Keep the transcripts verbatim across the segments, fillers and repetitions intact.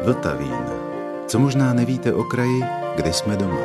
Vltavín. Co možná nevíte o kraji, kde jsme doma.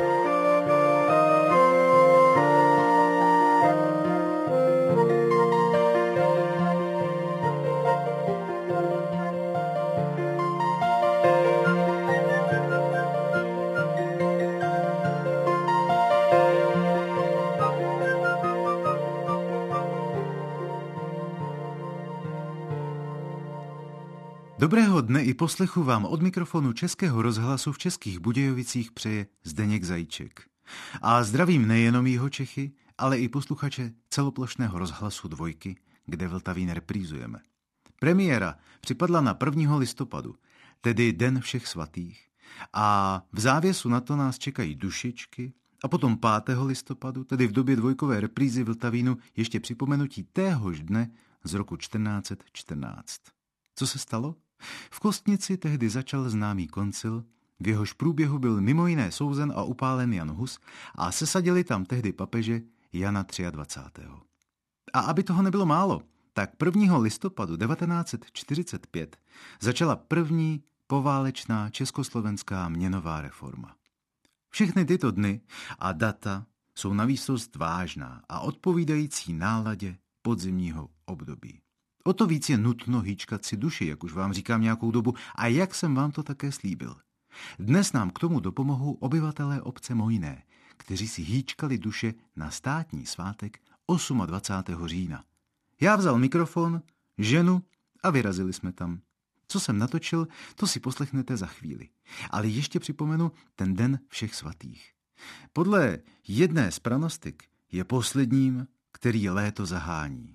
Dobrého dne i poslechu vám od mikrofonu Českého rozhlasu v Českých Budějovicích přeje Zdeněk Zajíček. A zdravím nejenom Jihočechy, ale i posluchače celoplošného rozhlasu Dvojky, kde Vltavín reprízujeme. Premiéra připadla na prvního listopadu, tedy Den všech svatých, a v závěsu na to nás čekají dušičky a potom pátého listopadu, tedy v době dvojkové reprízy Vltavínu, ještě připomenutí téhož dne z roku čtrnáct set čtrnáct. Co se stalo? V Kostnici tehdy začal známý koncil, v jehož průběhu byl mimo jiné souzen a upálen Jan Hus a sesadili tam tehdy papeže Jana dvacátého třetího. A aby toho nebylo málo, tak prvního listopadu devatenáct set čtyřicet pět začala první poválečná československá měnová reforma. Všechny tyto dny a data jsou navýsost vážná a odpovídající náladě podzimního období. O to víc je nutno hýčkat si duši, jak už vám říkám nějakou dobu, a jak jsem vám to také slíbil. Dnes nám k tomu dopomohou obyvatelé obce Mojné, kteří si hýčkali duše na státní svátek dvacátého osmého října. Já vzal mikrofon, ženu a vyrazili jsme tam. Co jsem natočil, to si poslechnete za chvíli. Ale ještě připomenu ten Den všech svatých. Podle jedné z pranostik je posledním, který léto zahání.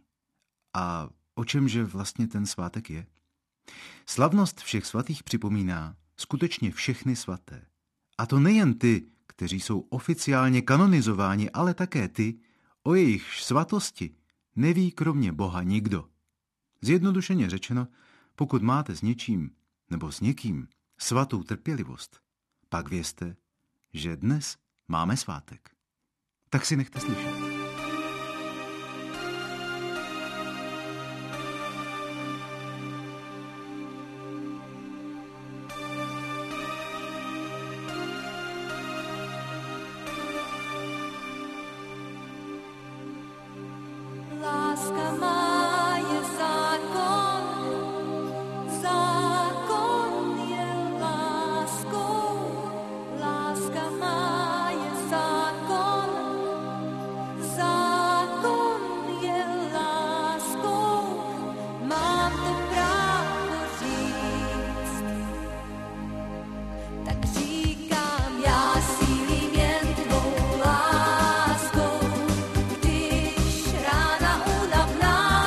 A o čemže vlastně ten svátek je? Slavnost všech svatých připomíná skutečně všechny svaté. A to nejen ty, kteří jsou oficiálně kanonizováni, ale také ty, o jejich svatosti neví kromě Boha nikdo. Zjednodušeně řečeno, pokud máte s něčím nebo s někým svatou trpělivost, pak vězte, že dnes máme svátek. Tak si nechte slyšet. Rána únavná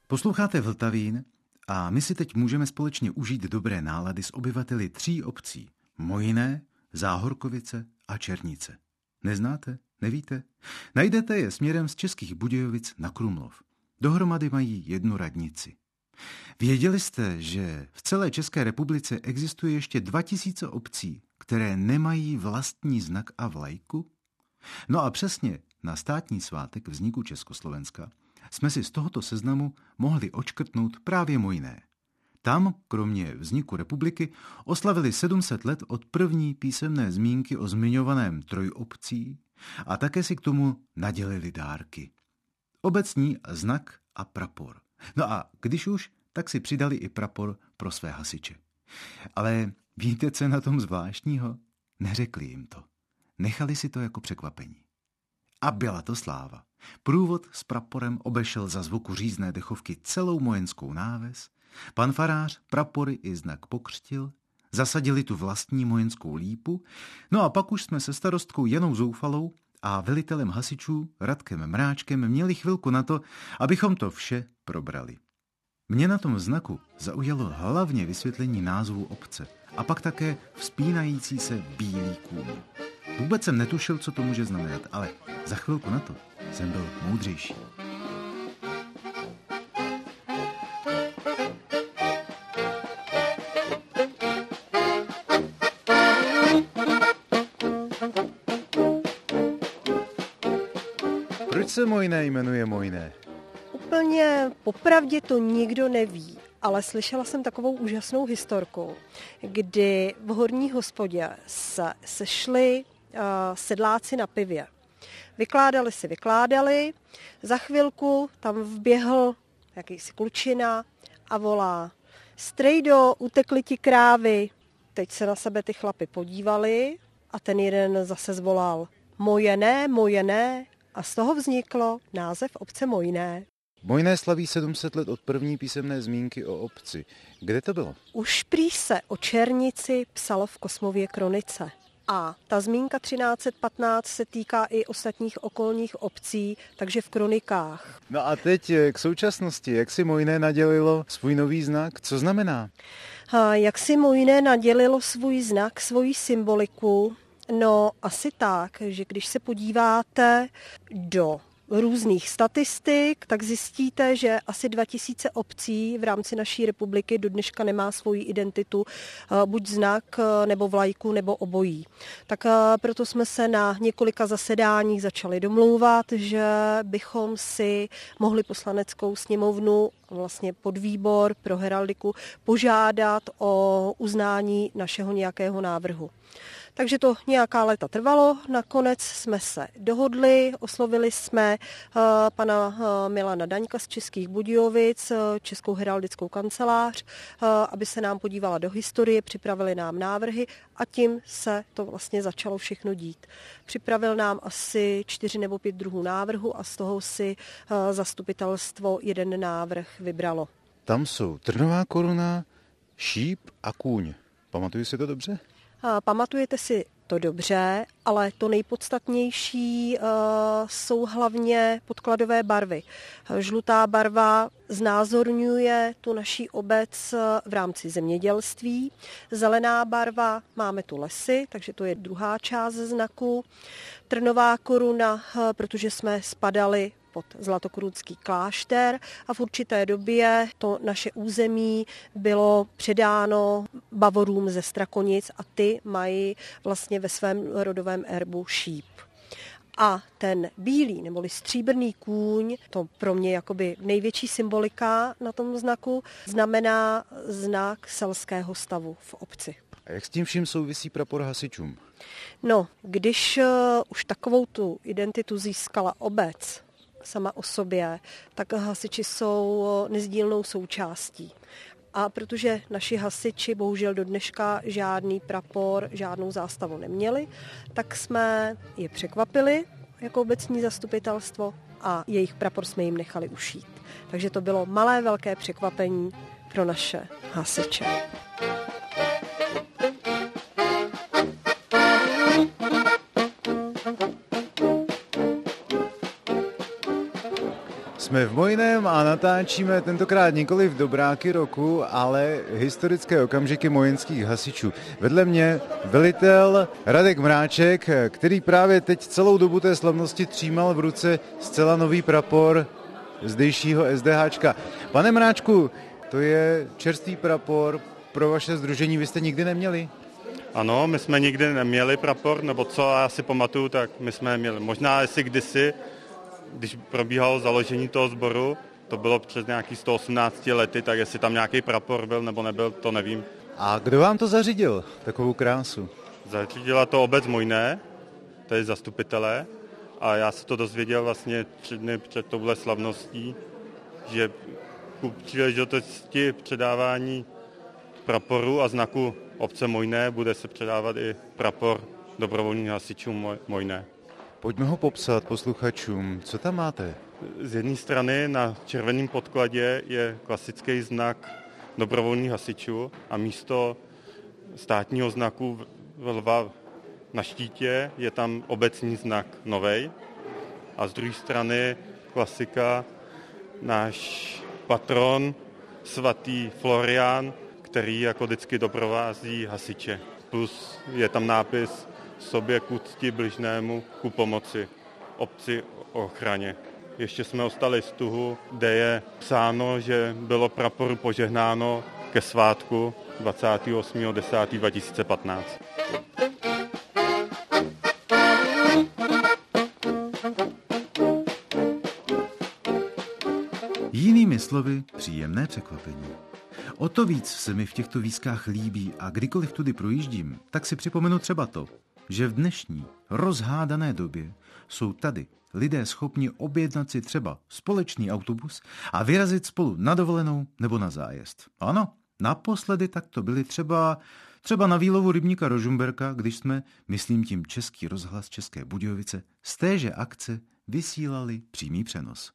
Posloucháte Vltavín a my si teď můžeme společně užít dobré nálady s obyvateli tří obcí. Mojné, Záhorkovice a Černice. Neznáte? Nevíte? Najdete je směrem z Českých Budějovic na Krumlov. Dohromady mají jednu radnici. Věděli jste, že v celé České republice existuje ještě dva tisíce obcí, které nemají vlastní znak a vlajku? No a přesně na státní svátek vzniku Československa jsme si z tohoto seznamu mohli odškrtnout právě Mojné. Tam, kromě vzniku republiky, oslavili sedm set let od první písemné zmínky o zmiňovaném trojobcí a také si k tomu nadělili dárky. Obecní znak a prapor. No a když už, tak si přidali i prapor pro své hasiče. Ale víte, co je na tom zvláštního? Neřekli jim to. Nechali si to jako překvapení. A byla to sláva. Průvod s praporem obešel za zvuku řízné dechovky celou mojenskou náves, pan farář prapory i znak pokřtil, zasadili tu vlastní mojenskou lípu, no a pak už jsme se starostkou Janou Zoufalou a velitelem hasičů Radkem Mráčkem měli chvilku na to, abychom to vše probrali. Mě na tom znaku zaujalo hlavně vysvětlení názvu obce a pak také vzpínající se bílý kůň. Vůbec jsem netušil, co to může znamenat, ale za chvilku na to jsem byl moudřejší. Proč se Mojné jmenuje Mojné? Úplně popravdě to nikdo neví, ale slyšela jsem takovou úžasnou historku, kdy v horní hospodě se sešli uh, sedláci na pivě. Vykládali si, vykládali, za chvilku tam vběhl jakýsi klučina a volá: Strejdo, utekly ti krávy. Teď se na sebe ty chlapy podívali a ten jeden zase zvolal: Moje ne, moje ne. A z toho vzniklo název obce Mojné. Mojné slaví sedm set let od první písemné zmínky o obci. Kde to bylo? Už prý se o Černici psalo v Kosmově kronice. A ta zmínka třináct set patnáct se týká i ostatních okolních obcí, takže v kronikách. No a teď k současnosti. Jak si Mojné nadělilo svůj nový znak? Co znamená? A jak si Mojné nadělilo svůj znak, svoji symboliku? No asi tak, že když se podíváte do různých statistik, tak zjistíte, že asi dva tisíce obcí v rámci naší republiky do dneška nemá svoji identitu, buď znak, nebo vlajku, nebo obojí. Tak proto jsme se na několika zasedáních začali domlouvat, že bychom si mohli poslaneckou sněmovnu, vlastně podvýbor pro heraldiku, požádat o uznání našeho nějakého návrhu. Takže to nějaká léta trvalo, nakonec jsme se dohodli, oslovili jsme uh, pana uh, Milana Daňka z Českých Budějovic, uh, Českou heraldickou kancelář, uh, aby se nám podívala do historie, připravili nám návrhy a tím se to vlastně začalo všechno dít. Připravil nám asi čtyři nebo pět druhů návrhu a z toho si uh, zastupitelstvo jeden návrh vybralo. Tam jsou trnová koruna, šíp a kůň. Pamatuju si to dobře? Pamatujete si to dobře, ale to nejpodstatnější uh, jsou hlavně podkladové barvy. Žlutá barva znázorňuje tu naší obec v rámci zemědělství. Zelená barva, máme tu lesy, takže to je druhá část znaku. Trnová koruna, protože jsme spadali pod Zlatokorunský klášter a v určité době to naše území bylo předáno Bavorům ze Strakonic a ty mají vlastně ve svém rodovém erbu šíp. A ten bílý neboli stříbrný kůň, to pro mě jakoby největší symbolika na tom znaku, znamená znak selského stavu v obci. A jak s tím vším souvisí prapor hasičům? No, když uh, už takovou tu identitu získala obec sama o sobě, tak hasiči jsou nezdílnou součástí. A protože naši hasiči bohužel do dneška žádný prapor, žádnou zástavu neměli, tak jsme je překvapili jako obecní zastupitelstvo a jejich prapor jsme jim nechali ušít. Takže to bylo malé velké překvapení pro naše hasiče. Jsme v Mojném a natáčíme tentokrát nikoli v Dobráky roku, ale historické okamžiky mojenských hasičů. Vedle mě velitel Radek Mráček, který právě teď celou dobu té slavnosti třímal v ruce zcela nový prapor zdejšího SDHčka. Pane Mráčku, to je čerstvý prapor pro vaše sdružení, vy jste nikdy neměli? Ano, my jsme nikdy neměli prapor, nebo co já si pamatuju, tak my jsme měli. Možná jestli kdysi, když probíhalo založení toho sboru, to bylo přes nějaký sto osmnáct lety, tak jestli tam nějaký prapor byl nebo nebyl, to nevím. A kdo vám to zařídil, takovou krásu? Zařídila to obec Mojné, to je zastupitelé, a já se to dozvěděl vlastně tři dny před touhle slavností, že ku příležitosti předávání praporu a znaku obce Mojné bude se předávat i prapor dobrovolných hasičů Mojné. Pojďme ho popsat posluchačům. Co tam máte? Z jedné strany na červeném podkladě je klasický znak dobrovolných hasičů a místo státního znaku lva na štítě je tam obecní znak novej. A z druhé strany klasika náš patron svatý Florián, který jako vždycky doprovází hasiče. Plus je tam nápis sobě k úcti bližnému ku pomoci, obci o ochraně. Ještě jsme ostali z tuhu, kde je psáno, že bylo praporu požehnáno ke svátku dvacátého osmého desátého dva tisíce patnáct. Jinými slovy, příjemné překvapení. O to víc se mi v těchto výzkách líbí a kdykoliv tudy projíždím, tak si připomenu třeba to, že v dnešní rozhádané době jsou tady lidé schopni objednat si třeba společný autobus a vyrazit spolu na dovolenou nebo na zájezd. Ano, naposledy tak to byli třeba, třeba na výlovu rybníka Rožumberka, když jsme, myslím tím Český rozhlas České Budějovice, z téže akce vysílali přímý přenos.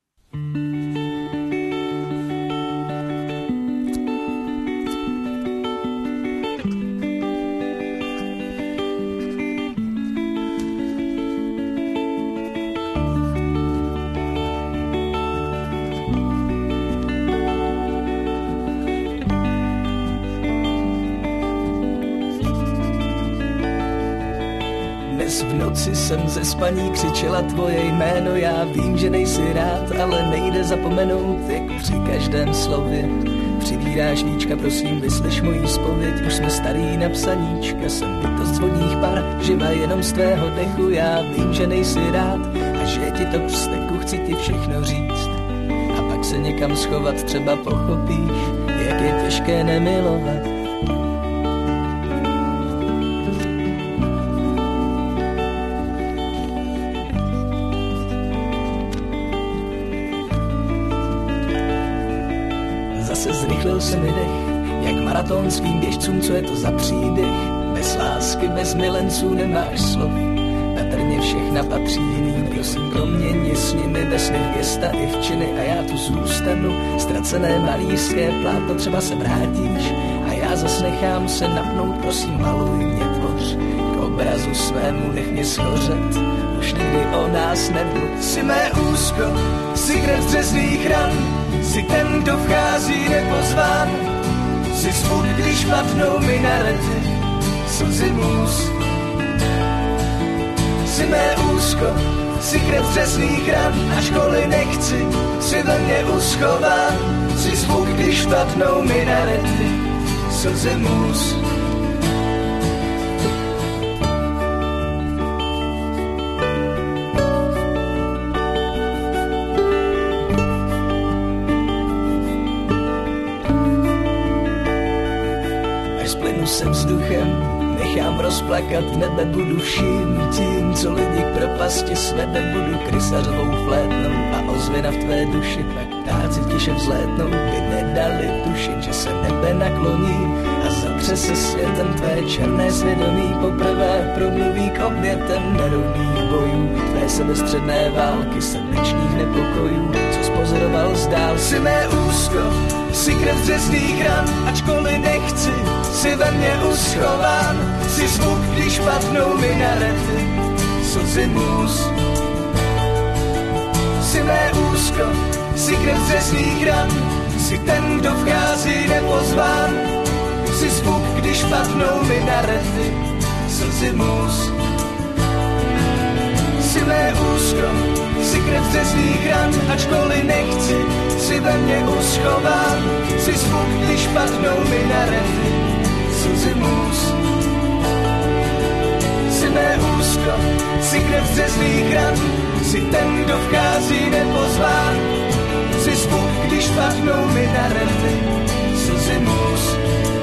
V noci jsem ze spaní křičela tvoje jméno, já vím, že nejsi rád, ale nejde zapomenout, jak při každém slově přivíráš víčka, prosím, vyslyš mojí zpověď, už jsme starý na psaníčka, jsem bytost vodních par, živa jenom z tvého dechu, já vím, že nejsi rád a že ti to vzteku, chci ti všechno říct a pak se někam schovat, třeba pochopíš, jak je těžké nemilovat. Zrychlil se mi dech, jak maratonským běžcům, co je to za příběh. Bez lásky, bez milenců nemáš slov, patrně všechna patří jiným, prosím proměň s nimi ve snech gesta i v činy a já tu zůstanu. Ztracené malířské plátno, třeba se vrátíš a já zas nechám se napnout, prosím maluj mě, tvoř k obrazu svému, nech mě schořet, už nikdy o nás nebudu. Jsi mé úzko, jsi krev řezných ran, jsi ten, kdo vchází nepozván, jsi svůd, když padnou minarety, slzy můz. Jsi mé úzko, jsi krev řezných ran, a školy nechci, jsi ve mně uschován, jsi zvuk, když padnou minarety, slzy můz. Se vzduchem nechám rozplakat, v nebe budu vším tím, co lidi k propasti svede, budu krysařovou flétnou a ozvěna v tvé duši, pak ptáci tiše vzlétnou, by nedali tušit, že se nebe nakloní a zatře se světem tvé černé svědomí, poprvé promluví k obětem nerovných bojů, tvé sebestředné války, srdečních nepokojů, co spozoroval zdál. Jsi mé úzko, jsi krev řezných ran, ačkoliv nechci, jsi ve mně uschován, jsi zvuk, když padnou minarety, slzy můz. Jsi mé úzko, úzko, si krev ze svých ran, si ten, kdo vchází nepozván, si zvuk, když padnou mi na rty slzy můz. Si mé úzko, si krev ze svých ran, ačkoliv nechci, si ve mně uschován, si zvuk, když padnou mi na rty slzy můz. Si mé úzko, si krev ze svých ran, si ten, kdo vchází nepozván, si zvuk, když padnou mi na rty slzy můz.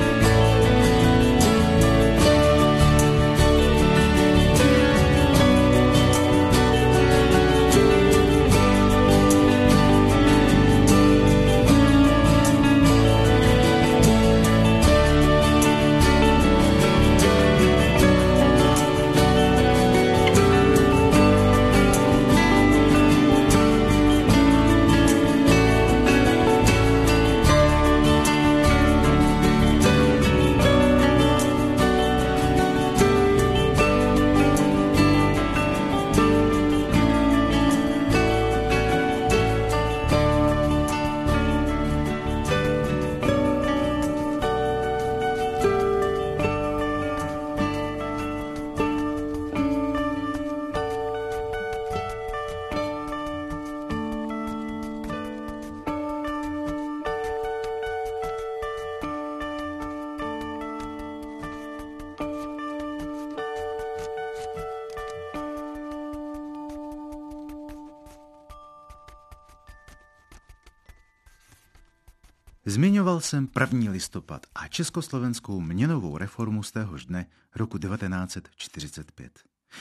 Zmiňoval jsem první listopad a československou měnovou reformu z téhož dne roku devatenáct set čtyřicet pět.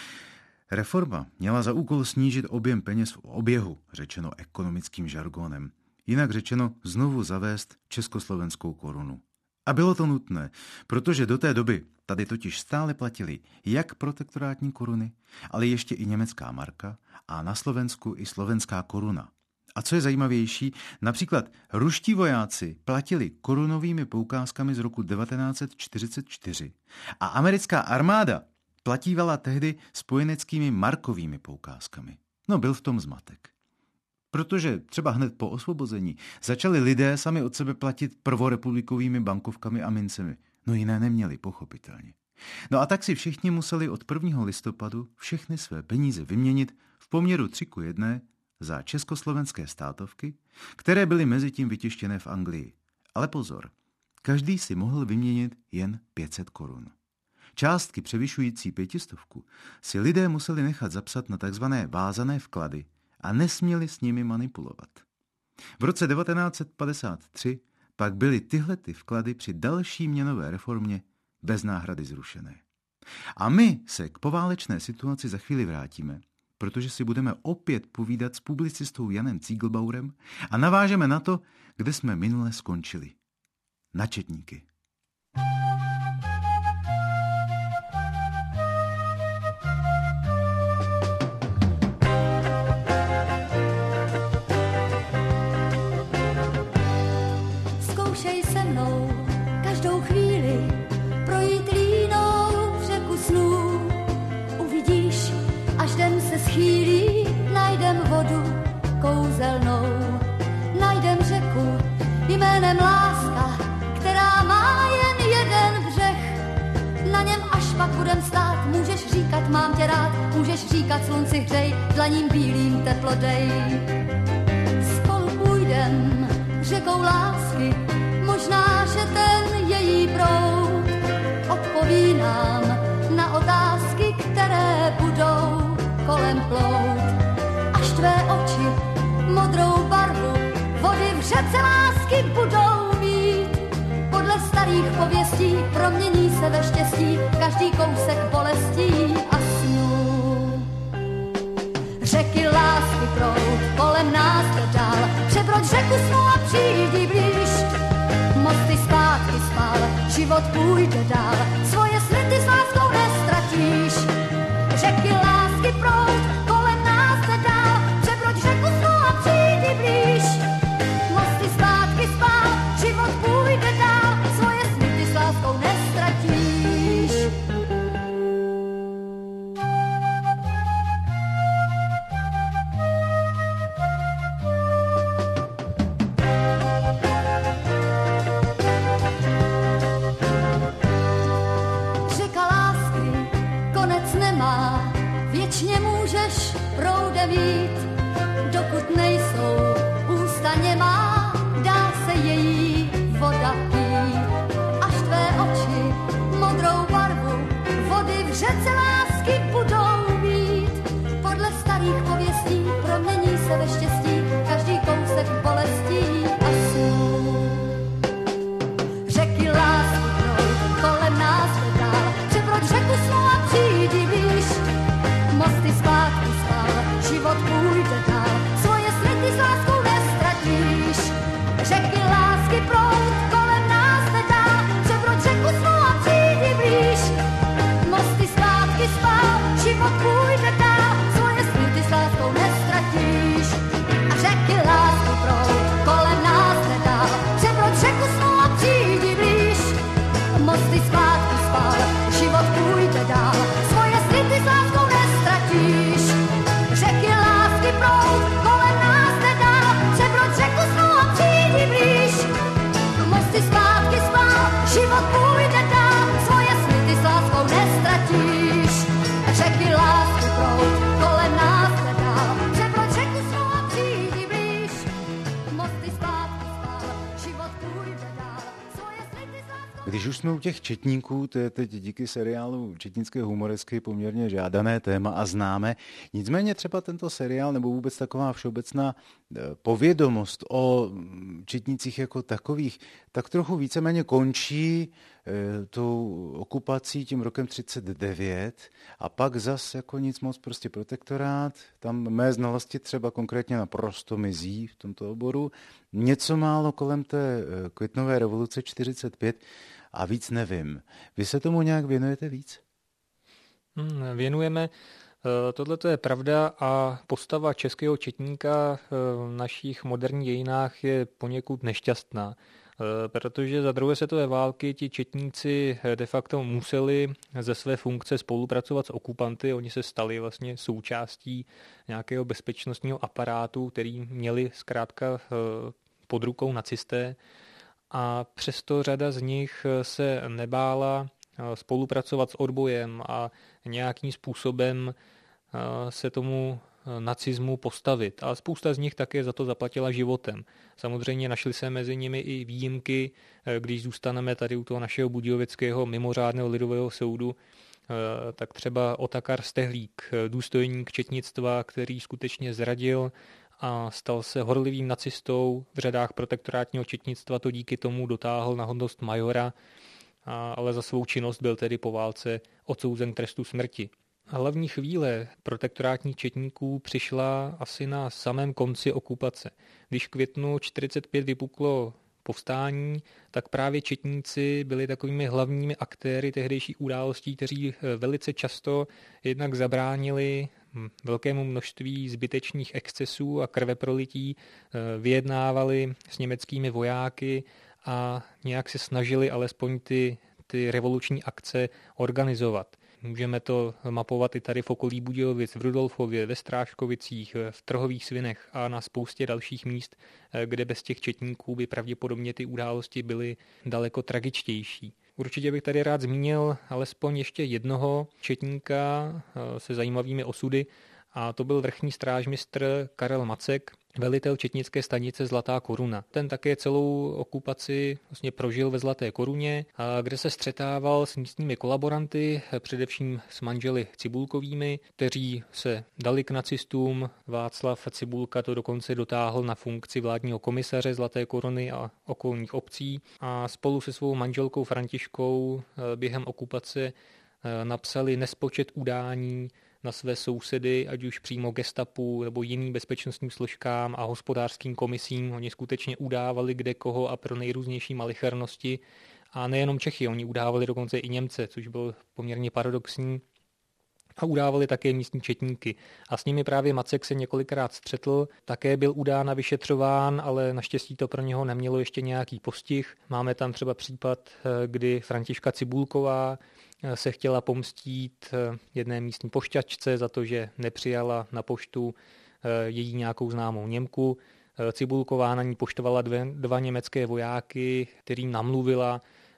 Reforma měla za úkol snížit objem peněz v oběhu, řečeno ekonomickým žargonem, jinak řečeno znovu zavést československou korunu. A bylo to nutné, protože do té doby tady totiž stále platili jak protektorátní koruny, ale ještě i německá marka a na Slovensku i slovenská koruna. A co je zajímavější, například ruští vojáci platili korunovými poukázkami z roku devatenáct set čtyřicet čtyři a americká armáda platívala tehdy spojeneckými markovými poukázkami. No, byl v tom zmatek. Protože třeba hned po osvobození začali lidé sami od sebe platit prvorepublikovými bankovkami a mincemi. No jiné neměli, pochopitelně. No a tak si všichni museli od prvního listopadu všechny své peníze vyměnit v poměru tři ku jedné za československé státovky, které byly mezi tím vytištěné v Anglii. Ale pozor, každý si mohl vyměnit jen pět set korun. Částky převyšující pětistovku si lidé museli nechat zapsat na takzvané vázané vklady a nesměli s nimi manipulovat. V roce devatenáct set padesát tři pak byly tyhle ty vklady při další měnové reformě bez náhrady zrušené. A my se k poválečné situaci za chvíli vrátíme, protože si budeme opět povídat s publicistou Janem Ziegelbauerem a navážeme na to, kde jsme minule skončili. Na četníky. Zkoušej se mnou každou chvíli projít línou řeku snů. Uvidíš, až den se schýlí, najdem vodu kouzelnou. Najdem řeku jménem láska, která má jen jeden břeh. Na něm až pak budem stát, můžeš říkat mám tě rád, můžeš říkat slunci hřej, dlaním bílým teplo dej. Spolu půjdem řekou lásky, možná, že ten její proud odpoví nám na otázky, které budou kolem plout. Až tvé oči modrou barvu vody v řece lásky budou mít. Podle starých pověstí promění se ve štěstí každý kousek bolestí a snů. Řeky lásky proud kolem nás jde dál, přebroď řeku snů a přijdi blíž. Mosty zpátky spál, život půjde dál, svoje sny ty s láskou nestratíš. Řeky lásky proud kolem nás jde dál, přebroď řeku snů a přijdi blíž. Mosty zpátky spál, život půjde dál, svoje sny ty s láskou nestratíš. proudem jít, dokud nejsou ústa němá, dá se její voda pít. Až tvé oči modrou barvu vody v řece lásky budou mít. Podle starých pověstí promění se ve štěstí každý kousek bolestí a snů. Řeky lásky proud kolem nás vedá, přeproč řeku snů a přijdi blíž. Mosty zpátky spál, život půjde dál, svoje sny ty s láskou nestratíš. Řeky lásky proud kolem nás vedá, přeproč řeku snů a přijdi blíž. Mosty zpátky spál, život půjde dál, svoje sny ty s láskou nestratíš. A řeky lásky proud kolem nás vedá, přeproč řeku snů a přijdi blíž. Mosty zpátky spál, život půjde dál, svoje sny ty s láskou nestratíš. Řeky lásky proud kolem nás vedá, přeproč řeku snů a přijdi blíž. Mosty zpátky spál, život půjde dál, svoje sny ty s láskou nestratíš. Řeky lásky proud kolem nás vedá, přeproč řeku snů a přijdi blíž. Mosty zpátky spál, život půjde dál, svoje sny ty s láskou. Když už jsme u těch četníků, to je teď díky seriálu Četnické humoresky poměrně žádané téma a známe. Nicméně třeba tento seriál nebo vůbec taková všeobecná povědomost o četnících jako takových tak trochu víceméně končí tou okupací tím rokem třicet devět a pak zas jako nic moc, prostě protektorát. Tam mé znalosti třeba konkrétně naprosto mizí v tomto oboru. Něco málo kolem té květnové revoluce čtyřicet pět a víc nevím. Vy se tomu nějak věnujete víc? Hmm, věnujeme. Tohle je pravda a postava českého četníka v našich moderních dějinách je poněkud nešťastná, protože za druhé světové války ti četníci de facto museli ze své funkce spolupracovat s okupanty. Oni se stali vlastně součástí nějakého bezpečnostního aparátu, který měli zkrátka pod rukou nacisté. A přesto řada z nich se nebála spolupracovat s odbojem a nějakým způsobem se tomu nacismu postavit. A spousta z nich také za to zaplatila životem. Samozřejmě našly se mezi nimi i výjimky, když zůstaneme tady u toho našeho budějovického mimořádného lidového soudu, tak třeba Otakar Stehlík, důstojník četnictva, který skutečně zradil a stal se horlivým nacistou v řadách protektorátního četnictva, to díky tomu dotáhl na hodnost majora, ale za svou činnost byl tedy po válce odsouzen k trestu smrti. Hlavní chvíle protektorátních četníků přišla asi na samém konci okupace. Když v květnu čtyřicet pět vypuklo povstání, tak právě četníci byli takovými hlavními aktéry tehdejších událostí, kteří velice často jednak zabránili velkému množství zbytečných excesů a krveprolití, vyjednávali s německými vojáky a nějak se snažili alespoň ty, ty revoluční akce organizovat. Můžeme to mapovat i tady v okolí Budějovic, v Rudolfově, ve Strážkovicích, v Trhových Svinech a na spoustě dalších míst, kde bez těch četníků by pravděpodobně ty události byly daleko tragičtější. Určitě bych tady rád zmínil alespoň ještě jednoho četníka se zajímavými osudy, a to byl vrchní strážmistr Karel Macek, velitel četnické stanice Zlatá Koruna. Ten také celou okupaci vlastně prožil ve Zlaté Koruně, kde se střetával s místními kolaboranty, především s manželi Cibulkovými, kteří se dali k nacistům. Václav Cibulka to dokonce dotáhl na funkci vládního komisaře Zlaté Koruny a okolních obcí a spolu se svou manželkou Františkou během okupace napsali nespočet udání na své sousedy, ať už přímo gestapu nebo jiným bezpečnostním složkám a hospodářským komisím. Oni skutečně udávali kde koho a pro nejrůznější malichernosti. A nejenom Čechy, oni udávali dokonce i Němce, což bylo poměrně paradoxní. A udávali také místní četníky. A s nimi právě Macek se několikrát střetl. Také byl udán a vyšetřován, ale naštěstí to pro něho nemělo ještě nějaký postih. Máme tam třeba případ, kdy Františka Cibulková se chtěla pomstít jedné místní pošťačce za to, že nepřijala na poštu její nějakou známou Němku. Cibulková na ní poštovala dvě, dva německé vojáky, kterým namluvila,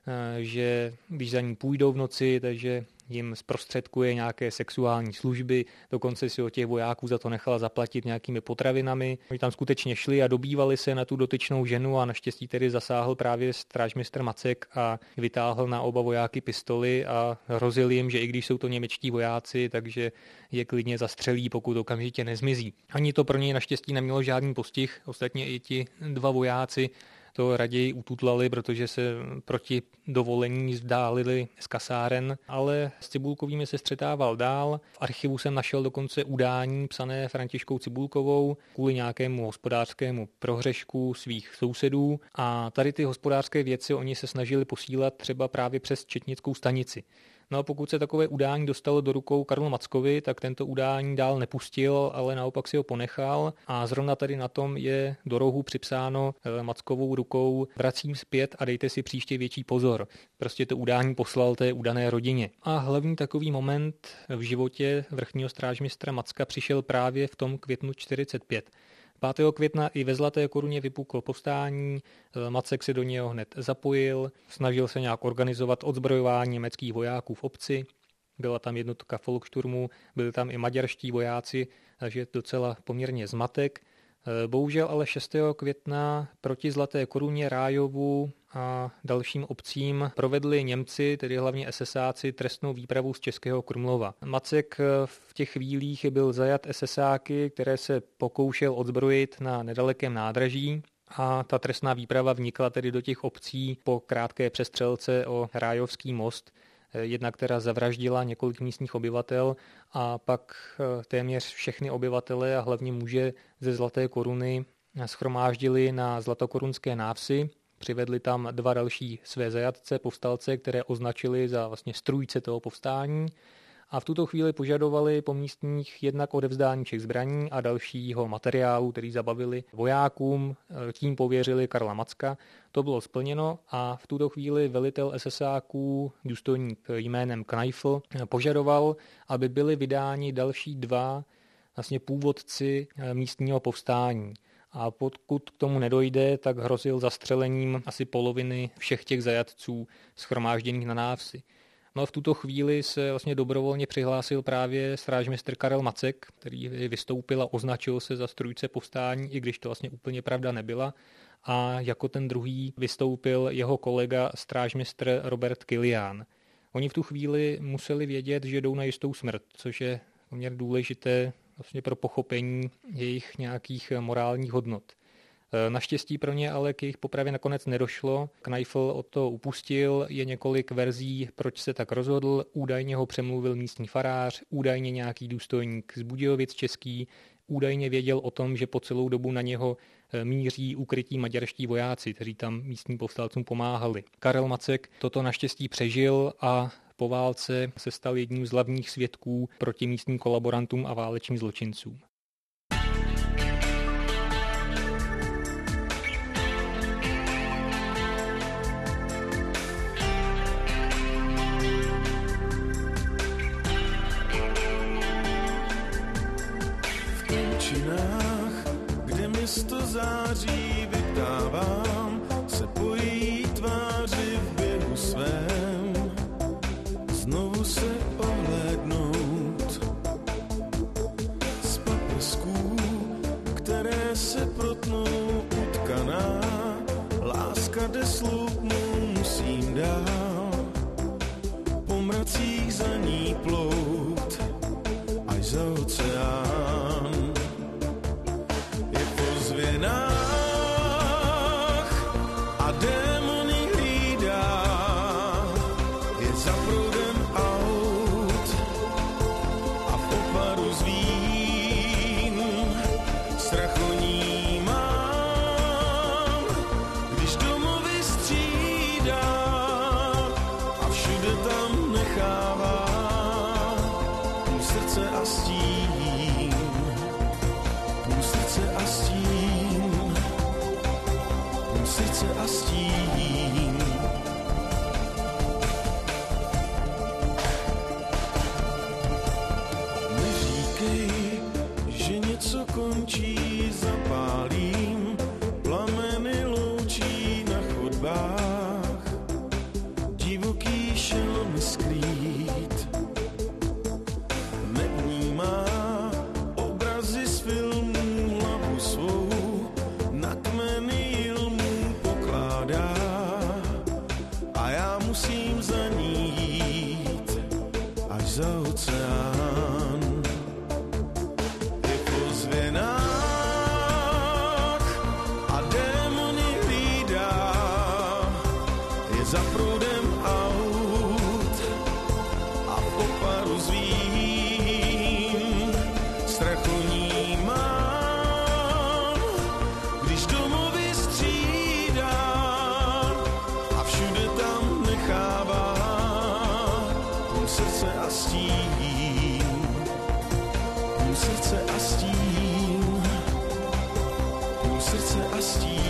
že když za ní půjdou v noci, takže jim zprostředkuje nějaké sexuální služby, dokonce si od těch vojáků za to nechala zaplatit nějakými potravinami. Oni tam skutečně šli a dobývali se na tu dotyčnou ženu a naštěstí tedy zasáhl právě strážmistr Macek a vytáhl na oba vojáky pistoli a hrozil jim, že i když jsou to němečtí vojáci, takže je klidně zastřelí, pokud okamžitě nezmizí. Ani to pro něj naštěstí nemělo žádný postih, ostatně i ti dva vojáci to raději ututlali, protože se proti dovolení vzdálili z kasáren, ale s Cibulkovými se střetával dál. V archivu jsem našel dokonce udání psané Františkou Cibulkovou kvůli nějakému hospodářskému prohřešku svých sousedů a tady ty hospodářské věci oni se snažili posílat třeba právě přes četnickou stanici. No a pokud se takové udání dostalo do rukou Karlu Mackovi, tak tento udání dál nepustil, ale naopak si ho ponechal a zrovna tady na tom je do rohu připsáno Mackovou rukou: vracím zpět a dejte si příště větší pozor. Prostě to udání poslal té udané rodině. A hlavní takový moment v životě vrchního strážmistra Macka přišel právě v tom květnu čtyřicet pět. pátého května i ve Zlaté Koruně vypuklo povstání, Macek se do něho hned zapojil, snažil se nějak organizovat odzbrojování německých vojáků v obci, byla tam jednotka Volkssturmu, byli tam i maďarští vojáci, takže docela poměrně zmatek. Bohužel ale šestého května proti Zlaté Koruně, Rájovu a dalším obcím provedli Němci, tedy hlavně esesáci, trestnou výpravu z Českého Krumlova. Macek v těch chvílích byl zajat esesáky, které se pokoušel odzbrojit na nedalekém nádraží a ta trestná výprava vnikla tedy do těch obcí po krátké přestřelce o Rájovský most, jedna, která zavraždila několik místních obyvatel a pak téměř všechny obyvatele a hlavně muže ze Zlaté Koruny shromáždili na zlatokorunské návsi. Přivedli tam dva další své zajatce, povstalce, které označili za vlastně strůjce toho povstání a v tuto chvíli požadovali po místních jednak odevzdání všech zbraní a dalšího materiálu, který zabavili vojákům, tím pověřili Karla Macka. To bylo splněno a v tuto chvíli velitel esesáků, důstojník jménem Kneifl, požadoval, aby byli vydáni další dva vlastně původci místního povstání. A pokud k tomu nedojde, tak hrozil zastřelením asi poloviny všech těch zajatců shromážděných na návsi. No a v tuto chvíli se vlastně dobrovolně přihlásil právě strážmistr Karel Macek, který vystoupil a označil se za strůjce povstání, i když to vlastně úplně pravda nebyla. A jako ten druhý vystoupil jeho kolega strážmistr Robert Kilián. Oni v tu chvíli museli vědět, že jdou na jistou smrt, což je poměrně důležité vlastně pro pochopení jejich nějakých morálních hodnot. Naštěstí pro ně ale k jejich popravě nakonec nedošlo. Kneifl od toho upustil, je několik verzí, proč se tak rozhodl. Údajně ho přemluvil místní farář, údajně nějaký důstojník z Budějovic český, údajně věděl o tom, že po celou dobu na něho míří ukrytí maďarští vojáci, kteří tam místním povstalcům pomáhali. Karel Macek toto naštěstí přežil a po válce se stal jedním z hlavních svědků proti místním kolaborantům a válečným zločincům. Kde město září, vyptávám se po její tváři v běhu svém, znovu se ohlédnout z papesků, které se protnou utkaná, láska jde sloupnou, musím dál po mracích za ní plout až za oceán. A démony hlídá, je za proudem aut a v opadu z vín strachoní mám, když domovy střídá a všude tam nechává půl srdce a stín, půl srdce a stín, srdce a stín. Neříkej, že něco končí, zapálím plameny loučí na chodbách mi skrýt. Nevnímá obrazy z filmů, hlavu svou na kmeny jilmů pokládá a já musím za ní jít až za oceán. Je po zvěnách a démony hlídá, je za proudem aut a v oparu zvím. Strachu ní mám, když domovy střídá a všude tam nechává půl srdce a stín, půl srdce a stín, půl srdce a stín.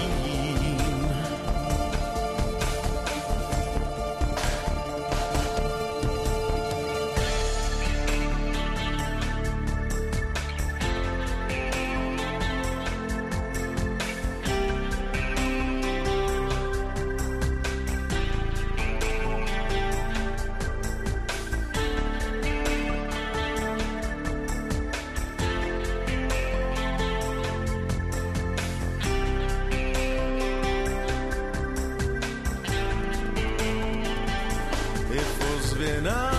Je po zvěnách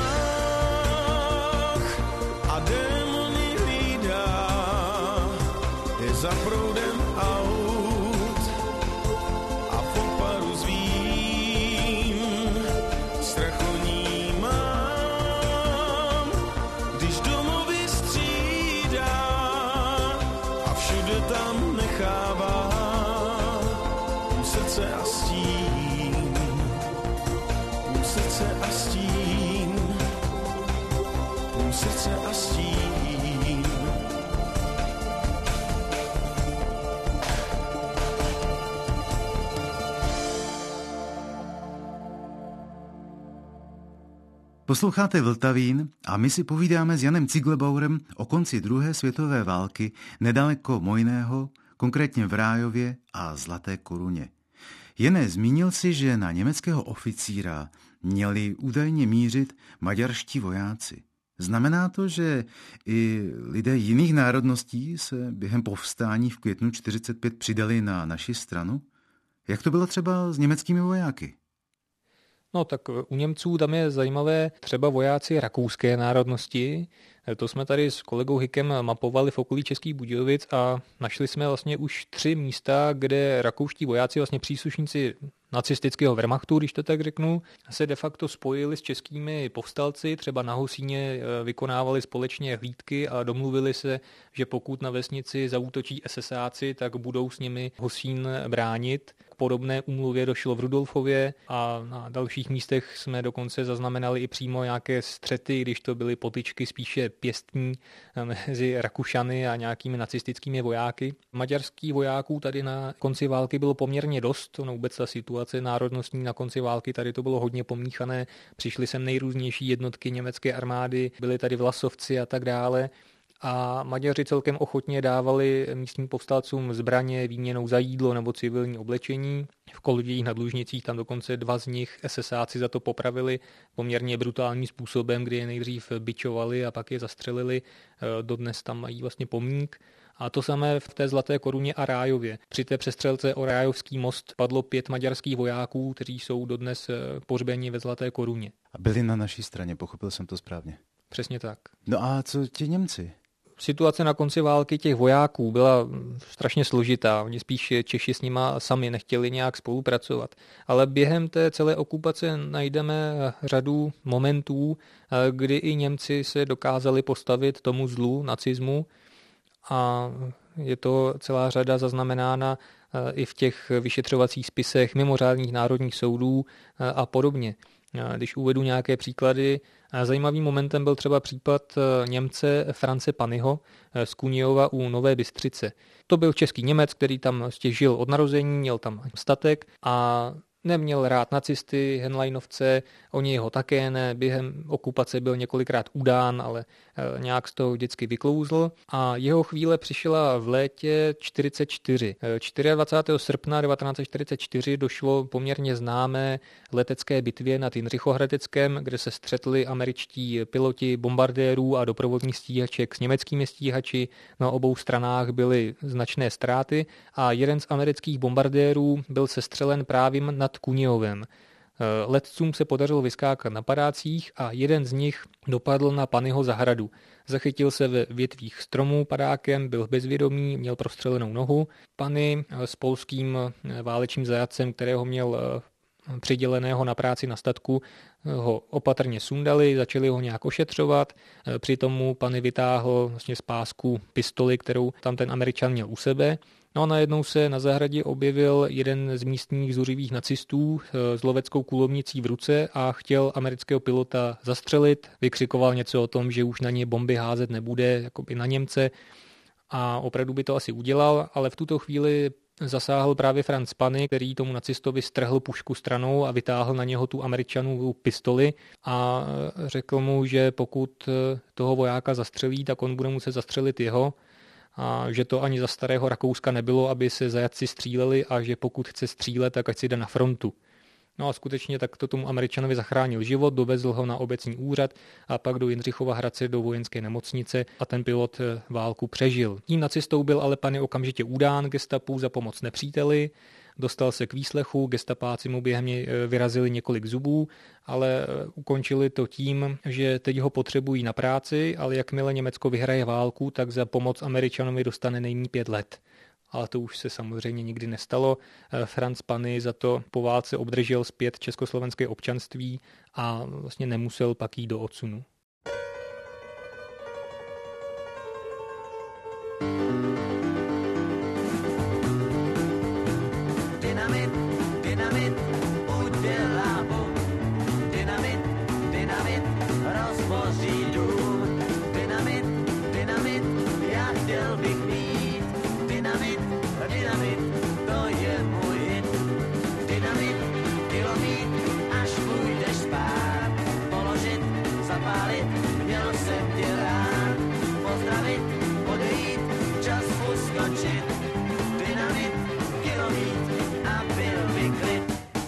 a démony hlídá, je za proudem aut a v oparu zvím. Strachu ní mám, když domovy střídá a všude tam nechává půl srdce a stín, půl srdce a stín, půl srdce a stín. Posloucháte Vltavín a my si povídáme s Janem Ziegelbauerem o konci druhé světové války nedaleko Mojného, konkrétně v Rájově a Zlaté Koruně. Jene, zmínil si, že na německého oficíra měli údajně mířit maďarští vojáci. Znamená to, že i lidé jiných národností se během povstání v květnu čtyřicet pět přidali na naši stranu? Jak to bylo třeba s německými vojáky? No tak u Němců tam je zajímavé třeba vojáci rakouské národnosti. To jsme tady s kolegou Hikem mapovali v okolí Českých Budějovic a našli jsme vlastně už tři místa, kde rakouští vojáci, vlastně příslušníci nacistického Wehrmachtu, když to tak řeknu, se de facto spojili s českými povstalci, třeba na Hosíně vykonávali společně hlídky a domluvili se, že pokud na vesnici zaútočí esesáci, tak budou s nimi Hosín bránit. K podobné úmluvě došlo v Rudolfově a na dalších místech jsme dokonce zaznamenali i přímo nějaké střety, když to byly potyčky spíše pěstní mezi Rakušany a nějakými nacistickými vojáky. Maďarských vojáků tady na konci války bylo poměrně dost, no vůbec ta situace národnostní na konci války, tady to bylo hodně pomíchané, přišly sem nejrůznější jednotky německé armády, byly tady vlasovci a tak dále. A Maďaři celkem ochotně dávali místním povstalcům zbraně výměnou za jídlo nebo civilní oblečení. V Kolodějích nad Lužnicích tam dokonce dva z nich esesáci za to popravili poměrně brutálním způsobem, kdy je nejdřív bičovali a pak je zastřelili. Dodnes tam mají vlastně pomník. A to samé v té Zlaté Koruně a Rájově. Při té přestřelce o Rájovský most padlo pět maďarských vojáků, kteří jsou dodnes pohřbeni ve Zlaté Koruně. A byli na naší straně, pochopil jsem to správně. Přesně tak. No a co ti Němci? Situace na konci války těch vojáků byla strašně složitá. Oni spíš Češi s nima sami nechtěli nějak spolupracovat. Ale během té celé okupace najdeme řadu momentů, kdy i Němci se dokázali postavit tomu zlu, nacismu. A je to celá řada zaznamenána i v těch vyšetřovacích spisech mimořádných národních soudů a podobně. Když uvedu nějaké příklady, zajímavým momentem byl třeba případ Němce France Panyho z Kunějova u Nové Bystřice. To byl český Němec, který tam žil od narození, měl tam statek a neměl rád nacisty, Henleinovce, oni ho také ne, během okupace byl několikrát udán, ale nějak z toho vždycky vyklouzl a jeho chvíle přišla v létě čtyřicet čtyři. dvacátého čtvrtého srpna devatenáct set čtyřicet čtyři došlo poměrně známé letecké bitvě nad Jindřichohradeckem, kde se střetli američtí piloti bombardérů a doprovodních stíhaček s německými stíhači. Na obou stranách byly značné ztráty a jeden z amerických bombardérů byl sestřelen právě nad Kunějovem. Letcům se podařilo vyskákat na padácích a jeden z nich dopadl na Panyho zahradu. Zachytil se ve větvích stromů padákem, byl bezvědomý, měl prostřelenou nohu. Pany s polským válečným zajatcem, kterého měl přiděleného na práci na statku, ho opatrně sundali, začali ho nějak ošetřovat. Přitom mu Pany vytáhl vlastně z pásku pistoli, kterou tam ten Američan měl u sebe. No a najednou se na zahradě objevil jeden z místních zuřivých nacistů s loveckou kulovnicí v ruce a chtěl amerického pilota zastřelit. Vykřikoval něco o tom, že už na ně bomby házet nebude, jakoby na Němce. A opravdu by to asi udělal, ale v tuto chvíli zasáhl právě Franz Pany, který tomu nacistovi strhl pušku stranou a vytáhl na něho tu Američanovu pistoli a řekl mu, že pokud toho vojáka zastřelí, tak on bude muset zastřelit jeho. A že to ani za starého Rakouska nebylo, aby se zajatci stříleli a že pokud chce střílet, tak ať si jde na frontu. No a skutečně tak to tomu Američanovi zachránil život, dovezl ho na obecní úřad a pak do Jindřichova Hradce do vojenské nemocnice a ten pilot válku přežil. Tím nacistou byl ale Pany okamžitě udán gestapu za pomoc nepříteli, dostal se k výslechu, gestapáci mu během něj vyrazili několik zubů, ale ukončili to tím, že teď ho potřebují na práci, ale jakmile Německo vyhraje válku, tak za pomoc Američanovi dostane nejméně pět let. Ale to už se samozřejmě nikdy nestalo. Franz Pany za to po válce obdržel zpět československé občanství a vlastně nemusel pak jít do odsunu. Dynamit, dynamit, udělá bum. Dynamit, dynamit, rozboří dům. Dynamit, dynamit, já chtěl bych mít. Dynamit, dynamit, to je můj hit. Dynamit, kilomít, až půjdeš spát. Položit, zapálit, měl jsem tě rád. Pozdravit, odejít, čas uskočit. Dynamit, kilomít, a byl by klid.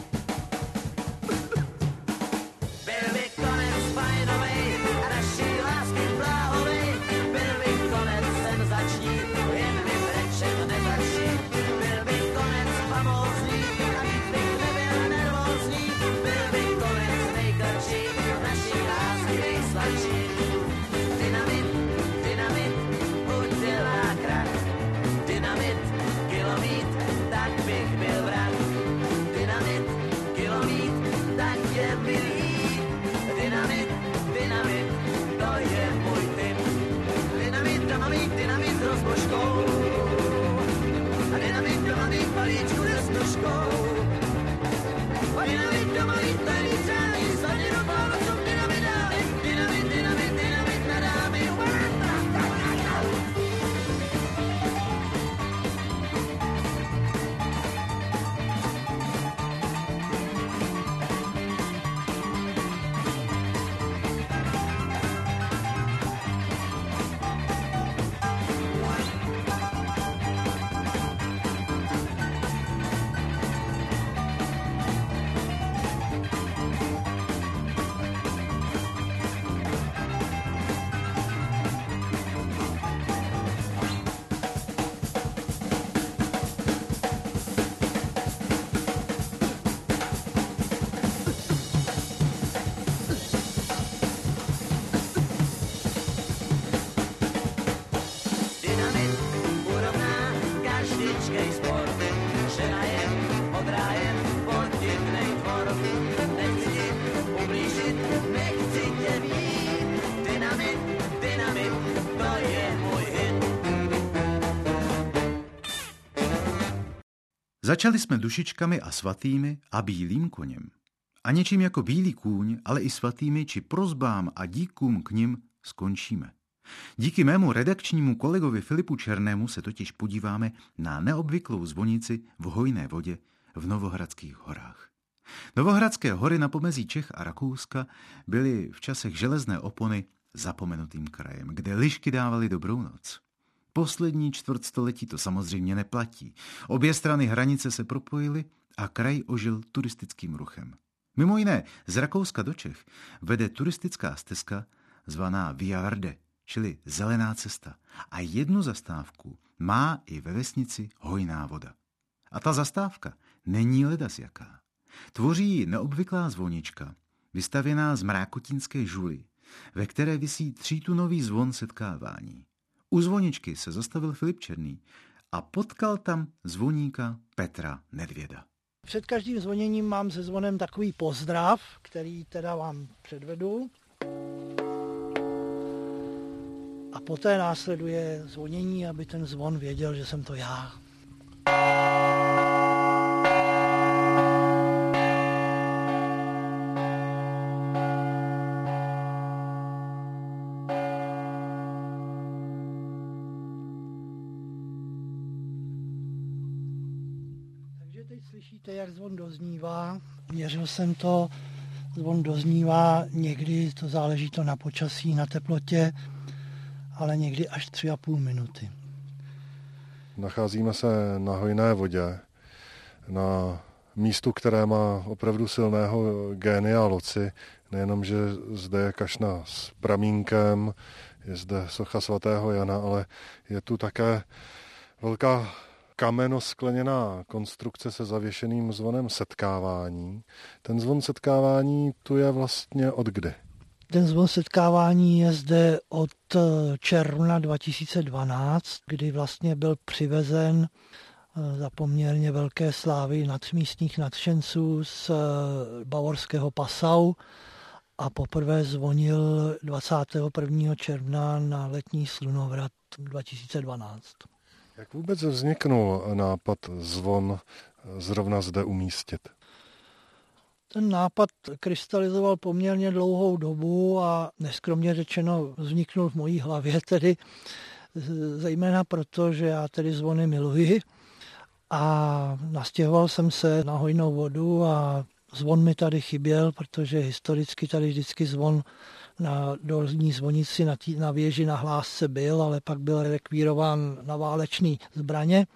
Byl by konec fajnovej a naší lásky bláhovej. Byl by konec senzační, jen by brečet nezačít. Byl by konec famózní a víc bych nebyl nervózní. Byl by konec nejkratší, naší lásky nejsladší. Dynamit, dynamit, udělá krach. Dynamit, kilomít, tak bych byl vrah. Dynamit, kilomít, tak je milý. Dynamit, dynamit, to je můj typ. Dynamit, doma mít, dynamit s rozbožkou. A dynamit, doma mít palíčku s nožkou. A dynamit, doma mít talířány, sadě do plánu, co dynamit dáli. Dynamit, dynamit, dynamit na dámy. Dynamit urovná každičkej sport. Žena je odrájem podivnej tvor. Nechci ti ublížit, nechci tě mít. Dynamit, dynamit, to je můj hit. Začali jsme dušičkami a svatými a bílým koněm. A něčím jako bílý kůň, ale i svatými či prozbám a díkům k nim skončíme. Díky mému redakčnímu kolegovi Filipu Černému se totiž podíváme na neobvyklou zvonici v hojné vodě v Novohradských horách. Novohradské hory na pomezí Čech a Rakouska byly v časech železné opony zapomenutým krajem, kde lišky dávaly dobrou noc. Poslední čtvrtstoletí to samozřejmě neplatí. Obě strany hranice se propojily a kraj ožil turistickým ruchem. Mimo jiné z Rakouska do Čech vede turistická stezka zvaná Via Verde, čili zelená cesta. A jednu zastávku má i ve vesnici Hojná Voda. A ta zastávka není ledas jaká. Tvoří ji neobvyklá zvonička, vystavěná z mrákotínské žuly, ve které visí třítunový zvon setkávání. U zvoničky se zastavil Filip Černý a potkal tam zvoníka Petra Nedvěda. Před každým zvoněním mám se zvonem takový pozdrav, který teda vám předvedu. A poté následuje zvonění, aby ten zvon věděl, že jsem to já. Takže teď slyšíte, jak zvon doznívá. Měřil jsem to, zvon doznívá, někdy to záleží to na počasí, na teplotě, ale někdy až tři a půl minuty. Nacházíme se na Hojné Vodě, na místu, které má opravdu silného génia loci. Nejenom, že zde je kašna s pramínkem, je zde socha svatého Jana, ale je tu také velká kamenoskleněná konstrukce se zavěšeným zvonem setkávání. Ten zvon setkávání tu je vlastně od kdy? Ten zvon setkávání je zde od června dva tisíce dvanáct, kdy vlastně byl přivezen za poměrně velké slávy nadmístních nadšenců z bavorského Passau a poprvé zvonil dvacátého prvního června na letní slunovrat dva tisíce dvanáct. Jak vůbec vzniknul nápad zvon zrovna zde umístit? Ten nápad krystalizoval poměrně dlouhou dobu a neskromně řečeno vzniknul v mojí hlavě, tedy zejména proto, že já tedy zvony miluji a nastěhoval jsem se na Hojnou Vodu a zvon mi tady chyběl, protože historicky tady vždycky zvon na dolní zvonici na, tí, na věži na Hlásce byl, ale pak byl rekvírován na válečné zbraně.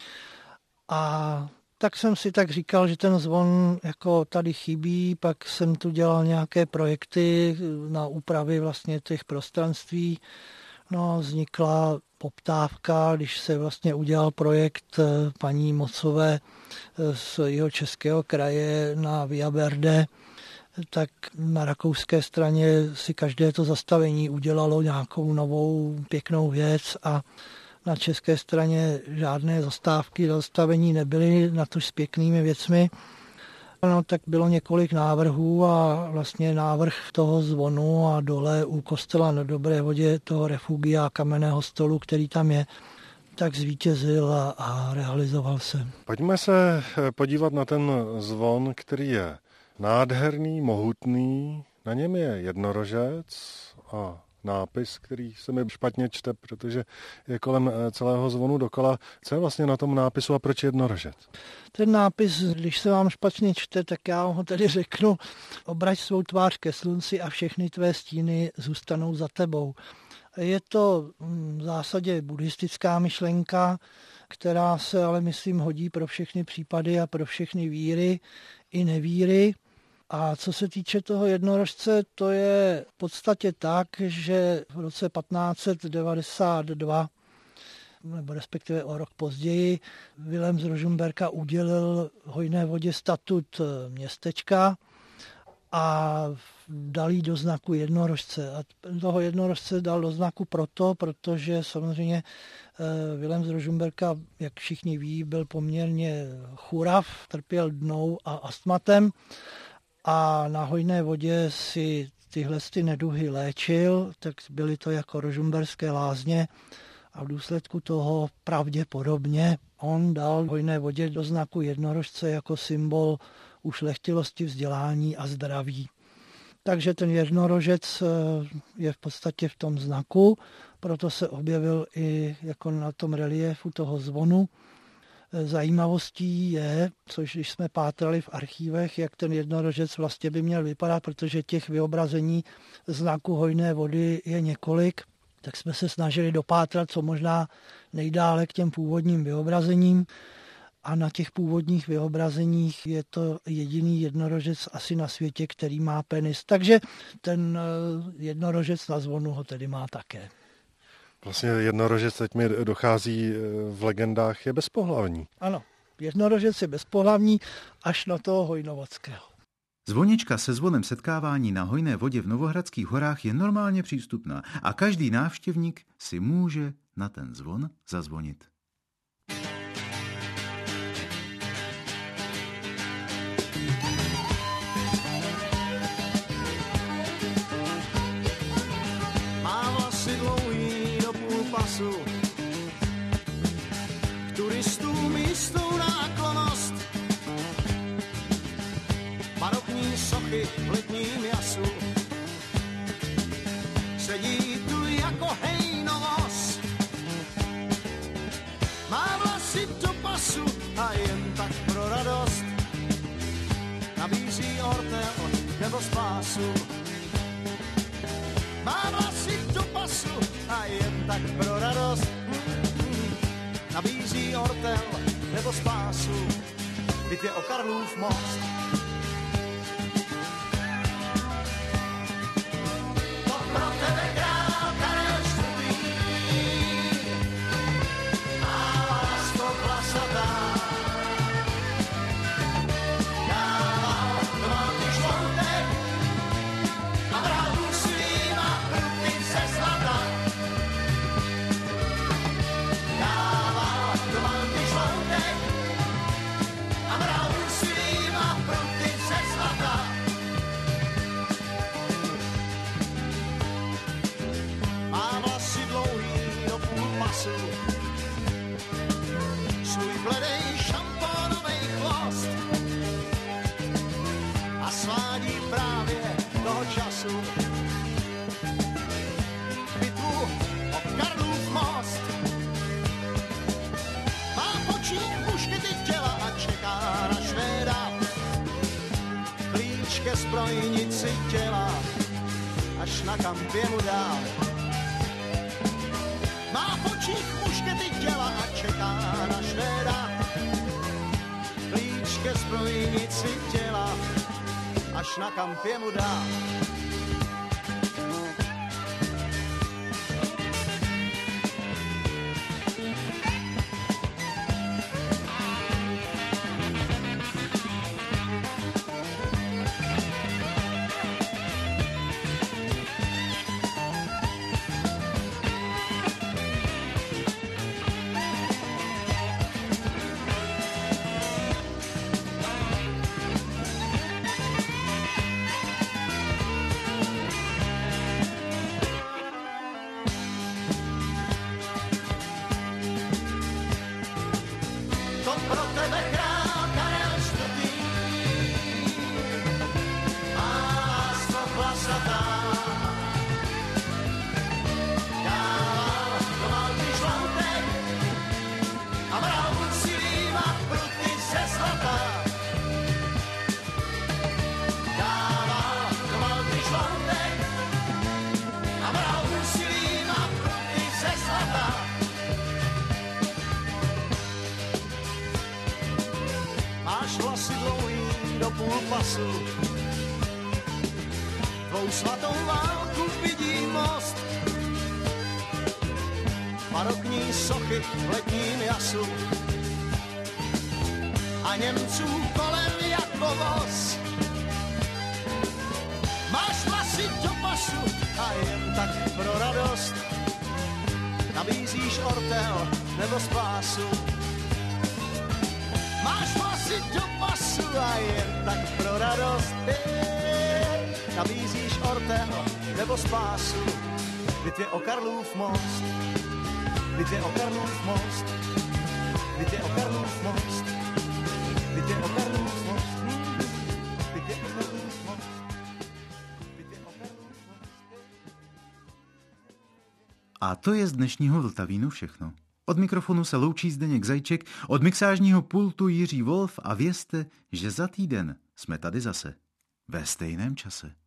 A tak jsem si tak říkal, že ten zvon jako tady chybí, pak jsem tu dělal nějaké projekty na úpravy vlastně těch prostranství. No, vznikla poptávka, když se vlastně udělal projekt paní Mocové z Jihočeského kraje na Via Verde, tak na rakouské straně si každé to zastavení udělalo nějakou novou pěknou věc a na české straně žádné zastávky, zastavení nebyly, na to s pěknými věcmi. No, tak bylo několik návrhů a vlastně návrh toho zvonu a dole u kostela na Dobré Vodě toho refugia kamenného stolu, který tam je, tak zvítězil a, a realizoval se. Pojďme se podívat na ten zvon, který je nádherný, mohutný. Na něm je jednorožec a nápis, který se mi špatně čte, protože je kolem celého zvonu dokola. Co je vlastně na tom nápisu a proč jednorožec? Ten nápis, když se vám špatně čte, tak já ho tady řeknu: obrať svou tvář ke slunci a všechny tvé stíny zůstanou za tebou. Je to v zásadě buddhistická myšlenka, která se ale myslím hodí pro všechny případy a pro všechny víry i nevíry. A co se týče toho jednorožce, to je v podstatě tak, že v roce patnáct set devadesát dva, nebo respektive o rok později, Vilém z Rožmberka udělil Hojné Vodě statut městečka a dal jí do znaku jednorožce. A toho jednorožce dal do znaku proto, protože samozřejmě Vilém z Rožmberka, jak všichni ví, byl poměrně churav, trpěl dnou a astmatem, a na Hojné Vodě si tyhle ty neduhy léčil, tak byly to jako rožmberské lázně a v důsledku toho pravděpodobně on dal Hojné Vodě do znaku jednorožce jako symbol ušlechtilosti, vzdělání a zdraví. Takže ten jednorožec je v podstatě v tom znaku, proto se objevil i jako na tom reliefu toho zvonu. Zajímavostí je, což když jsme pátrali v archívech, jak ten jednorožec vlastně by měl vypadat, protože těch vyobrazení znaku Hojné Vody je několik, tak jsme se snažili dopátrat co možná nejdále k těm původním vyobrazením. a na těch původních vyobrazeních je to jediný jednorožec asi na světě, který má penis. Takže ten jednorožec na zvonu ho tedy má také. Vlastně jednorožec, teď mi dochází v legendách, je bezpohlavní. Ano, jednorožec je bezpohlavní až na toho hojnovodského. Zvonička se zvonem setkávání na hojné vodě v Novohradských horách je normálně přístupná a každý návštěvník si může na ten zvon zazvonit. Má vlasy dlouhý do půl pasu, k turistům jistou náklonost, barokní sochy v letním jasu, sedí tu jako hejnovoz. Má vlasy do pasu a jen tak pro radost nabízí ortel nebo spásu. Má vlasy do pasu a jen tak pro radost nabízí ortel nebo spásu. Bitvě o Karlův most. Svůj bledej šampónovej chvost a svádí právě toho času bitvu o Karlův most. Má v očích muškety těla a čeká na Švéda, klíč ke zbrojnici těla, až na kampě mu dá. Má v očích muškety těla a čeká na Švéda, klíč ke zbrojnici těla, až na kampě mu dá. Tvou svatou válku vidí most, barokní sochy v letním jasu a Němců kolem jako voz. Máš vlasy do pasu a jen tak pro radost nabízíš ortel nebo spásu. Máš vlasy do pasu a jen tak pro radost nabízíš ortel nebo spásu. Bitvě o Karlův most, bitvě o Karlův most, bitvě o Karlův most, bitvě o Karlův most, bitvě o Karlův most, bitvě o Karlův most. A to je z dnešního Vltavínu všechno. Od mikrofonu se loučí Zdeněk Zajček, od mixážního pultu Jiří Wolf a vězte, že za týden jsme tady zase ve stejném čase.